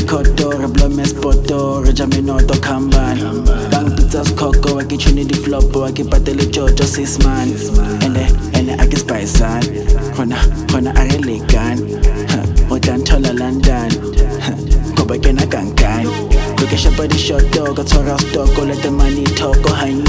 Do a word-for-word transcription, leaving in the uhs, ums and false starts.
koto, re blome spoto, re jame noto kambani. Bang pizza skoko, waki chuni di flopo, waki patele jojo six man. Ene, ene ake spaisan, hona, hona are legan. Otan tola London, koba kena kankan. Look at shop di shot dog, got to rough dog, let the money talk, go hang